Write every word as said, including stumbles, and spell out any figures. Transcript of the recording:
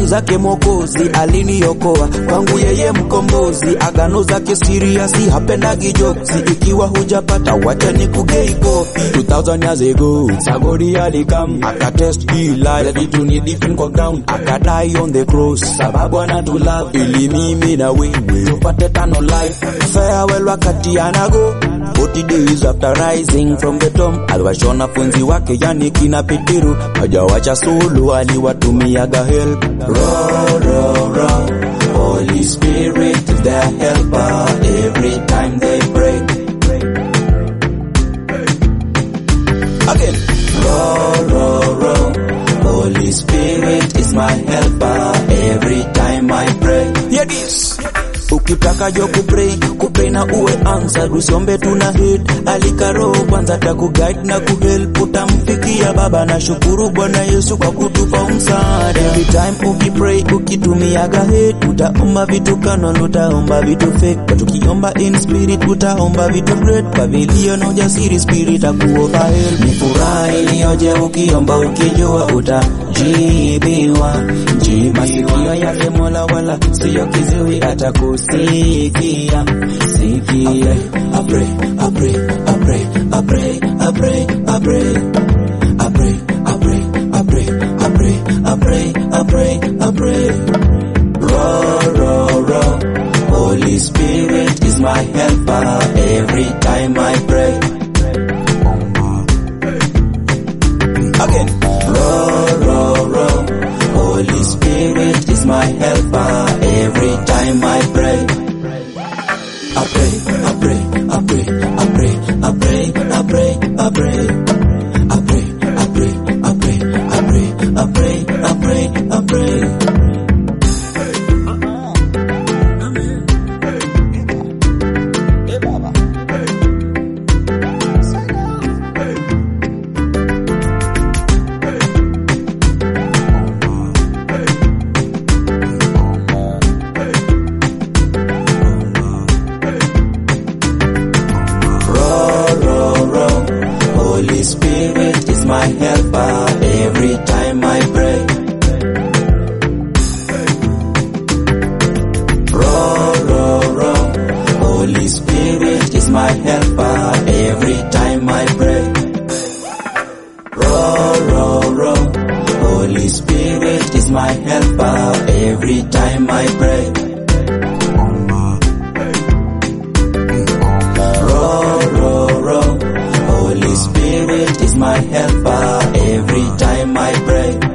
zake Mwokozi aliniokoa, kwangu yeye mkombozi. Agano zake serious, hapendagi jokes. Ikiwa hujapata wacha nikugei kopi. two thousand years ago Sagodi alikam, akatest hii life, ready to need different kwa ground, akadai on the cross sababu anatulove, ili mimi na wewe tupate tano life. Farewell wakati anago forty days after rising from the tomb, aliwashona funzi wake yani kina Petero, hajawacha solo, aliwatumiaga help. Row, row, row, Holy Spirit is their helper every time they pray. Again. Row, row, row, Holy Spirit is my helper every time I pray. Hear this. Ukitaka jo kupray, kupray na uwe answer, usiombe tuna hate. Alikaro kwanza takuguide na kuhelp, utamfikia Baba. Na shukuru Bwana Yesu kwa kutupa msaada. Every time ukipray, ukitumiaga hate, utaomba vitu canon, utaomba vitu fake. But ukiomba in spirit, utaomba vitu great. Pavilion ujasiri, spirit akuoverhelp. Ni furaha iliyoje ukiomba ukijua utajibiwa. Jibu masikio yake Mola wala siyo kiziwi, atakusikia. Sikia. I pray, I pray, I pray, I pray, I pray, I pray, I pray, I pray, I pray, I pray, I pray, I pray, I pray. Row, row, row, Holy Spirit is my helper every time I pray. Again. Row, row, row, Holy Spirit is my helper every time I pray. I pray, I pray, I pray, I pray, I pray, I pray, I pray, I pray, I pray, I pray, I pray, I pray, I pray, I pray. Holy Spirit is my helper every time I pray. Row, row, row, Holy Spirit is my helper every time I pray. Row, row, row, Holy Spirit is my helper every time I pray. Row, row, row, Holy Spirit is my helper every time I pray.